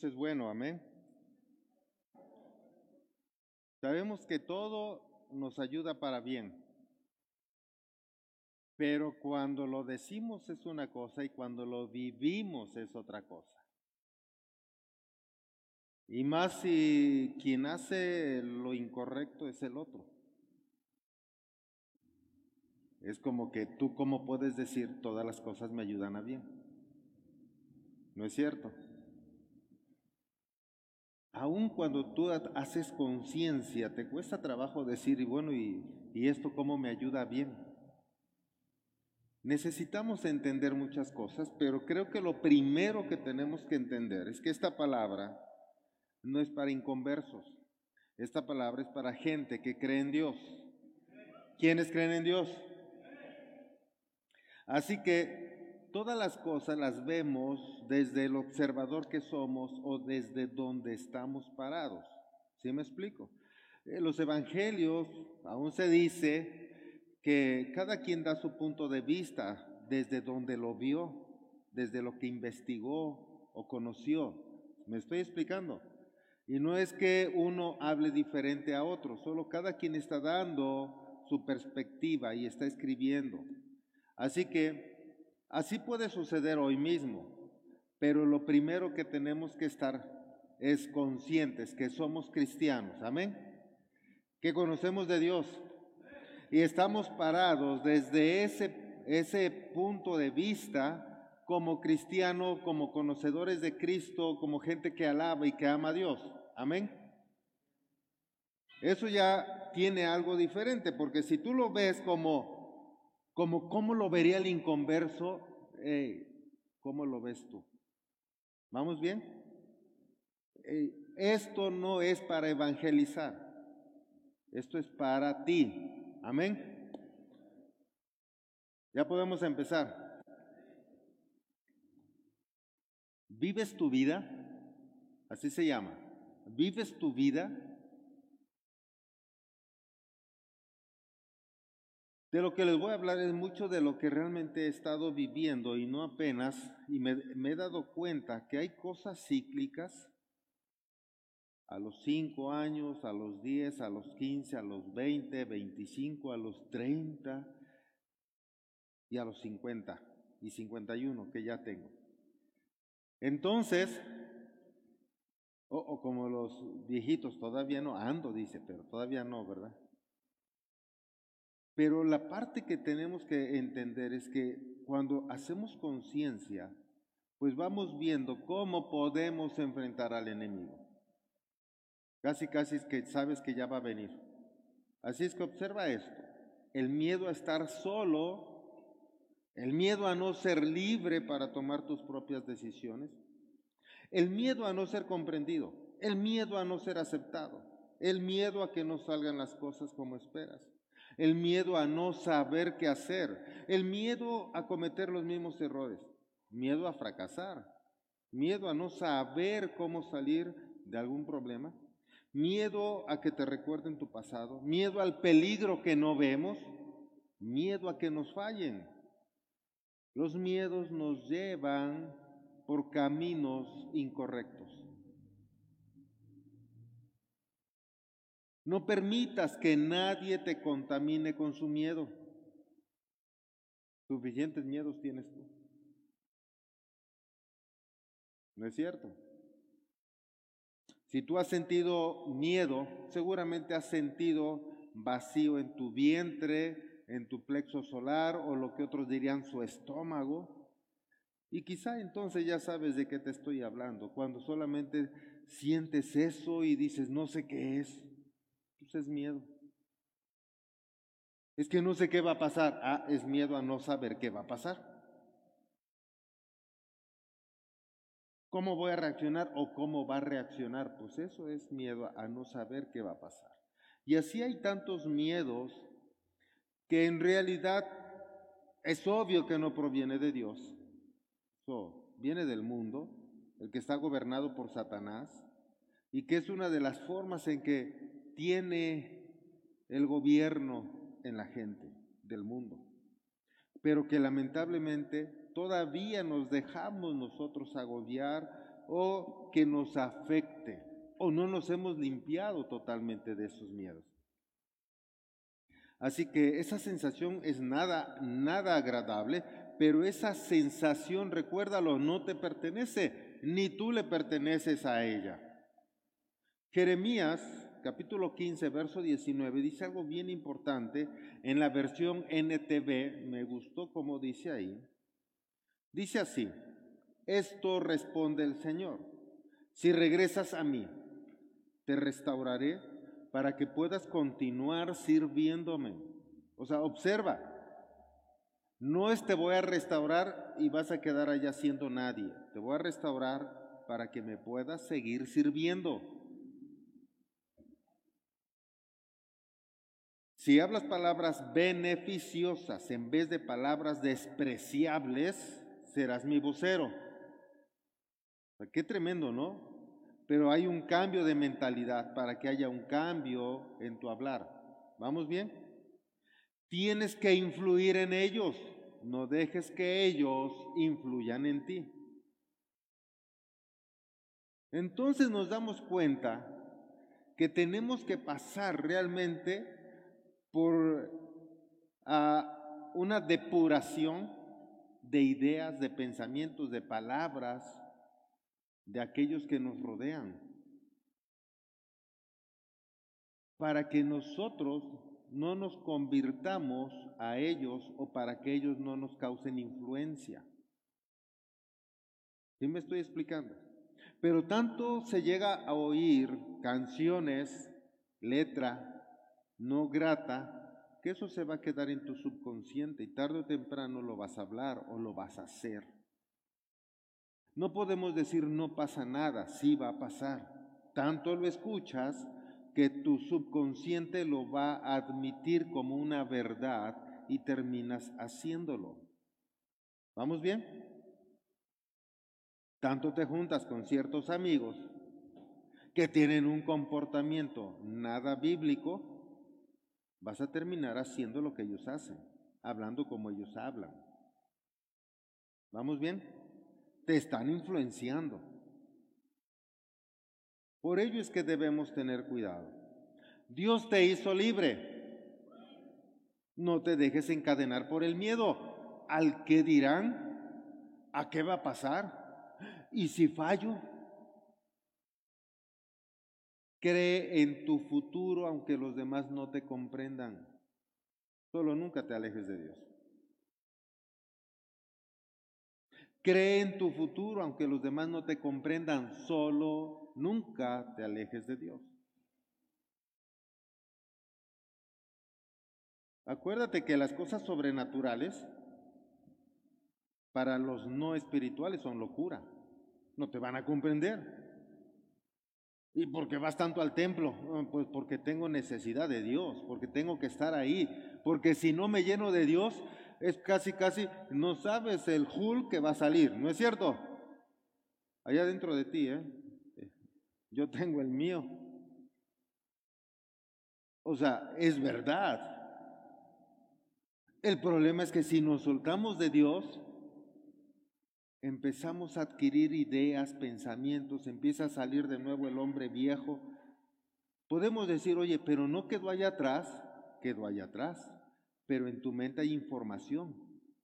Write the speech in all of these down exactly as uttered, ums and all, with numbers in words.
Dios es bueno, amén. Sabemos que todo nos ayuda para bien, pero cuando lo decimos es una cosa y cuando lo vivimos es otra cosa. Y más si quien hace lo incorrecto es el otro. Es como que tú cómo puedes decir todas las cosas me ayudan a bien. ¿No es cierto? Aun cuando tú haces conciencia, te cuesta trabajo decir, y bueno, ¿y, y esto cómo me ayuda a bien? Necesitamos entender muchas cosas, pero creo que lo primero que tenemos que entender es que esta palabra no es para inconversos. Esta palabra es para gente que cree en Dios. ¿Quiénes creen en Dios? Así que todas las cosas las vemos desde el observador que somos o desde donde estamos parados. ¿Sí me explico? En los evangelios aún se dice que cada quien da su punto de vista desde donde lo vio, desde lo que investigó o conoció. ¿Me estoy explicando? Y no es que uno hable diferente a otro, solo cada quien está dando su perspectiva y está escribiendo. Así que así puede suceder hoy mismo, pero lo primero que tenemos que estar es conscientes que somos cristianos, amén, que conocemos de Dios y estamos parados desde ese, ese punto de vista como cristiano, como conocedores de Cristo, como gente que alaba y que ama a Dios, amén. Eso ya tiene algo diferente, porque si tú lo ves como, como ¿cómo lo vería el inconverso? Eh, ¿Cómo lo ves tú? ¿Vamos bien? Eh, esto no es para evangelizar, esto es para ti. Amén. Ya podemos empezar. ¿Vives tu vida? Así se llama. ¿Vives tu vida? De lo que les voy a hablar es mucho de lo que realmente he estado viviendo y no apenas, y me, me he dado cuenta que hay cosas cíclicas a los cinco años, a los diez, a los quince, a los veinte, veinticinco, a los treinta y a los cincuenta y cincuenta y uno que ya tengo. Entonces, o, o como los viejitos, todavía no ando, dice, pero todavía no, ¿verdad? Pero la parte que tenemos que entender es que cuando hacemos conciencia, pues vamos viendo cómo podemos enfrentar al enemigo. Casi, casi es que sabes que ya va a venir. Así es que observa esto. El miedo a estar solo, el miedo a no ser libre para tomar tus propias decisiones, el miedo a no ser comprendido, el miedo a no ser aceptado, el miedo a que no salgan las cosas como esperas, el miedo a no saber qué hacer, el miedo a cometer los mismos errores, miedo a fracasar, miedo a no saber cómo salir de algún problema, miedo a que te recuerden tu pasado, miedo al peligro que no vemos, miedo a que nos fallen. Los miedos nos llevan por caminos incorrectos. No permitas que nadie te contamine con su miedo. Suficientes miedos tienes tú. ¿No es cierto? Si tú has sentido miedo, seguramente has sentido vacío en tu vientre, en tu plexo solar o lo que otros dirían su estómago. Y quizá entonces ya sabes de qué te estoy hablando, cuando solamente sientes eso y dices, no sé qué es, pues es miedo. Es que no sé qué va a pasar. Ah, es miedo a no saber qué va a pasar. ¿Cómo voy a reaccionar o cómo va a reaccionar? Pues eso es miedo a no saber qué va a pasar. Y así hay tantos miedos que en realidad es obvio que no proviene de Dios. Eso viene del mundo, el que está gobernado por Satanás, y que es una de las formas en que tiene el gobierno en la gente del mundo. Pero que lamentablemente todavía nos dejamos nosotros agobiar o que nos afecte, o no nos hemos limpiado totalmente de esos miedos. Así que esa sensación es nada, nada agradable, pero esa sensación, recuérdalo, no te pertenece, ni tú le perteneces a ella. Jeremías, capítulo quince, verso diecinueve, dice algo bien importante en la versión N T V, me gustó como dice ahí. Dice así: esto responde el Señor: si regresas a mí, te restauraré para que puedas continuar sirviéndome. O sea, observa, no es te voy a restaurar y vas a quedar allá siendo nadie. Te voy a restaurar para que me puedas seguir sirviendo. Si hablas palabras beneficiosas en vez de palabras despreciables, serás mi vocero. O sea, qué tremendo, ¿no? Pero hay un cambio de mentalidad para que haya un cambio en tu hablar. ¿Vamos bien? Tienes que influir en ellos, no dejes que ellos influyan en ti. Entonces nos damos cuenta que tenemos que pasar realmente por uh, una depuración de ideas, de pensamientos, de palabras, de aquellos que nos rodean, para que nosotros no nos convirtamos a ellos o para que ellos no nos causen influencia. ¿Sí me estoy explicando? Pero tanto se llega a oír canciones, letra no grata, que eso se va a quedar en tu subconsciente y tarde o temprano lo vas a hablar o lo vas a hacer. No podemos decir no pasa nada, sí va a pasar. Tanto lo escuchas que tu subconsciente lo va a admitir como una verdad y terminas haciéndolo. ¿Vamos bien? Tanto te juntas con ciertos amigos que tienen un comportamiento nada bíblico, vas a terminar haciendo lo que ellos hacen, hablando como ellos hablan. ¿Vamos bien? Te están influenciando. Por ello es que debemos tener cuidado. Dios te hizo libre. No te dejes encadenar por el miedo. ¿Al qué dirán? ¿A qué va a pasar? ¿Y si fallo? Cree en tu futuro aunque los demás no te comprendan. Solo nunca te alejes de Dios. Cree en tu futuro aunque los demás no te comprendan. Solo nunca te alejes de Dios. Acuérdate que las cosas sobrenaturales para los no espirituales son locura. No te van a comprender. ¿Y por qué vas tanto al templo? Pues porque tengo necesidad de Dios, porque tengo que estar ahí, porque si no me lleno de Dios, es casi, casi, no sabes el Hulk que va a salir, ¿no es cierto? Allá dentro de ti, ¿eh? Yo tengo el mío. O sea, es verdad. El problema es que si nos soltamos de Dios, empezamos a adquirir ideas, pensamientos, empieza a salir de nuevo el hombre viejo. Podemos decir, oye, pero no quedó allá atrás, quedó allá atrás, pero en tu mente hay información.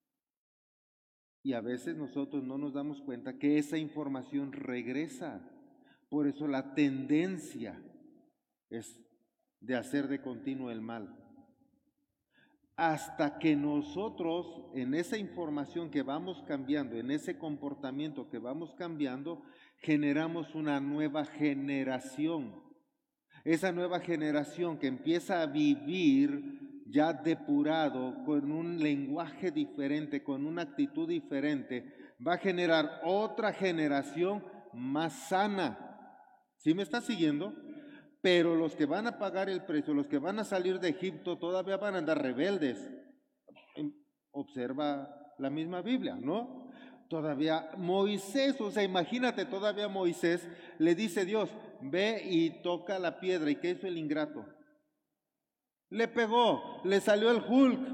Y a veces nosotros no nos damos cuenta que esa información regresa. Por eso la tendencia es de hacer de continuo el mal. Hasta que nosotros en esa información que vamos cambiando, en ese comportamiento que vamos cambiando, generamos una nueva generación. Esa nueva generación que empieza a vivir ya depurado, con un lenguaje diferente, con una actitud diferente, va a generar otra generación más sana. ¿Sí me está siguiendo? Pero los que van a pagar el precio, los que van a salir de Egipto, todavía van a andar rebeldes. Observa la misma Biblia, ¿no? Todavía Moisés, o sea, imagínate, todavía Moisés le dice Dios, ve y toca la piedra. ¿Y qué hizo el ingrato? Le pegó, le salió el Hulk.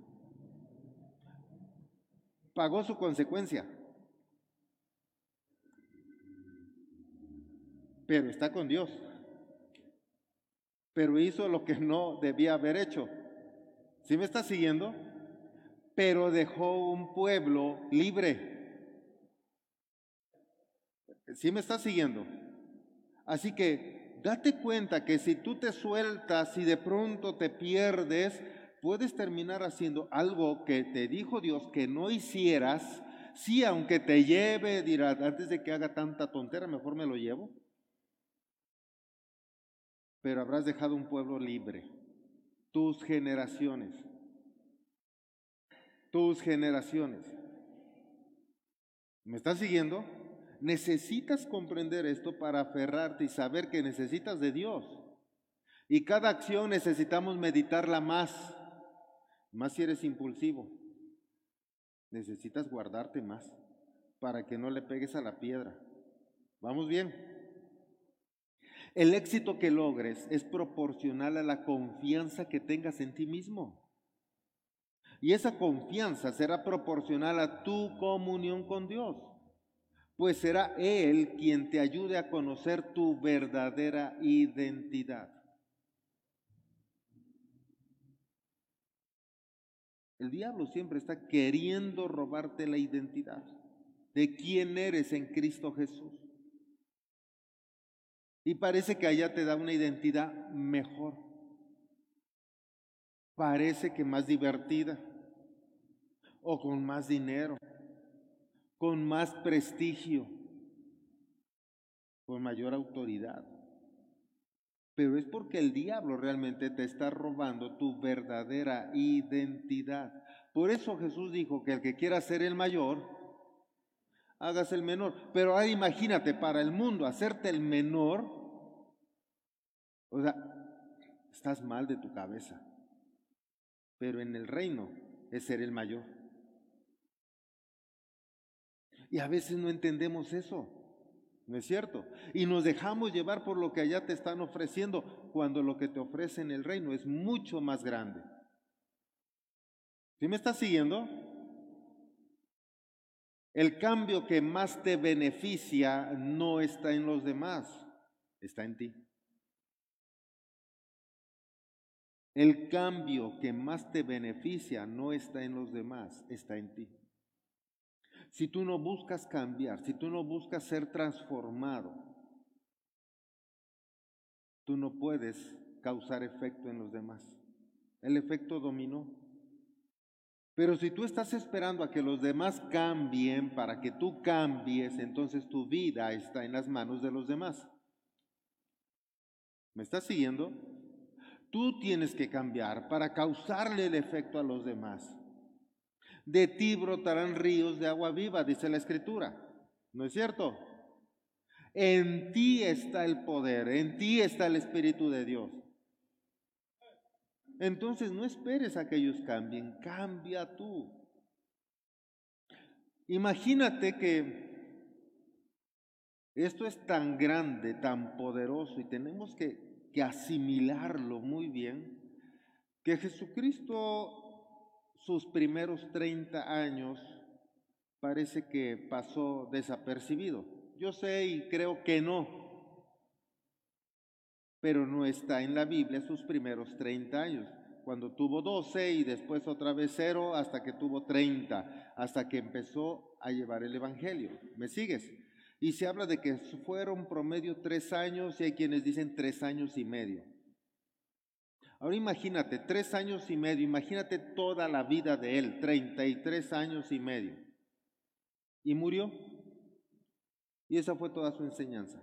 Pagó su consecuencia. pero está con Dios. Pero hizo lo que no debía haber hecho. ¿Sí me está siguiendo? Pero dejó un pueblo libre. ¿Sí me está siguiendo? Así que date cuenta que si tú te sueltas y de pronto te pierdes, puedes terminar haciendo algo que te dijo Dios que no hicieras. Sí, aunque te lleve, dirás, antes de que haga tanta tontera, mejor me lo llevo. Pero habrás dejado un pueblo libre. Tus generaciones. Tus generaciones. ¿Me estás siguiendo? Necesitas comprender esto para aferrarte y saber que necesitas de Dios. Y cada acción necesitamos meditarla más. Más si eres impulsivo. Necesitas guardarte más para que no le pegues a la piedra. ¿Vamos bien? El éxito que logres es proporcional a la confianza que tengas en ti mismo. Y esa confianza será proporcional a tu comunión con Dios, pues será Él quien te ayude a conocer tu verdadera identidad. El diablo siempre está queriendo robarte la identidad de quién eres en Cristo Jesús. Y parece que allá te da una identidad mejor. Parece que más divertida, o con más dinero, con más prestigio, con mayor autoridad. Pero es porque el diablo realmente te está robando tu verdadera identidad. Por eso Jesús dijo que el que quiera ser el mayor, hágase el menor. Pero ahora imagínate, para el mundo, hacerte el menor, o sea, estás mal de tu cabeza. Pero en el reino es ser el mayor. Y a veces no entendemos eso, ¿no es cierto? Y nos dejamos llevar por lo que allá te están ofreciendo, cuando lo que te ofrece en el reino es mucho más grande. ¿Sí me estás siguiendo? El cambio que más te beneficia no está en los demás, está en ti. El cambio que más te beneficia no está en los demás, está en ti. Si tú no buscas cambiar, si tú no buscas ser transformado, tú no puedes causar efecto en los demás. El efecto dominó. Pero si tú estás esperando a que los demás cambien para que tú cambies, entonces tu vida está en las manos de los demás. ¿Me estás siguiendo? Tú tienes que cambiar para causarle el efecto a los demás. De ti brotarán ríos de agua viva, dice la Escritura. ¿No es cierto? En ti está el poder, en ti está el Espíritu de Dios. Entonces no esperes a que ellos cambien, cambia tú. Imagínate que esto es tan grande, tan poderoso, y tenemos que, que asimilarlo muy bien, que Jesucristo, sus primeros treinta años, parece que pasó desapercibido. Yo sé y creo que no, pero no está en la Biblia sus primeros treinta años, cuando tuvo doce y después otra vez cero hasta que tuvo treinta, hasta que empezó a llevar el Evangelio. ¿Me sigues? Y se habla de que fueron promedio tres años y hay quienes dicen tres años y medio. Ahora imagínate, tres años y medio, imagínate toda la vida de él, treinta y tres años y medio. Y murió. Y esa fue toda su enseñanza.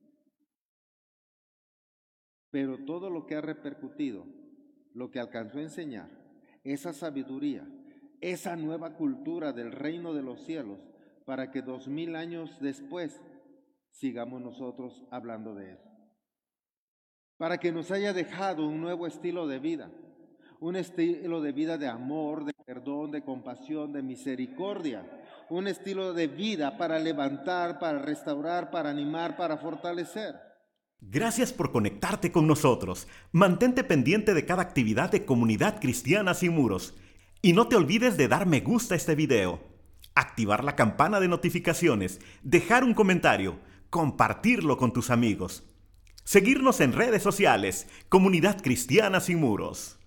Pero todo lo que ha repercutido, lo que alcanzó a enseñar, esa sabiduría, esa nueva cultura del reino de los cielos, para que dos mil años después sigamos nosotros hablando de él. Para que nos haya dejado un nuevo estilo de vida, un estilo de vida de amor, de perdón, de compasión, de misericordia, un estilo de vida para levantar, para restaurar, para animar, para fortalecer. Gracias por conectarte con nosotros. Mantente pendiente de cada actividad de Comunidad Cristiana Sin Muros. Y no te olvides de dar me gusta a este video, activar la campana de notificaciones, dejar un comentario, compartirlo con tus amigos. Seguirnos en redes sociales, Comunidad Cristiana Sin Muros.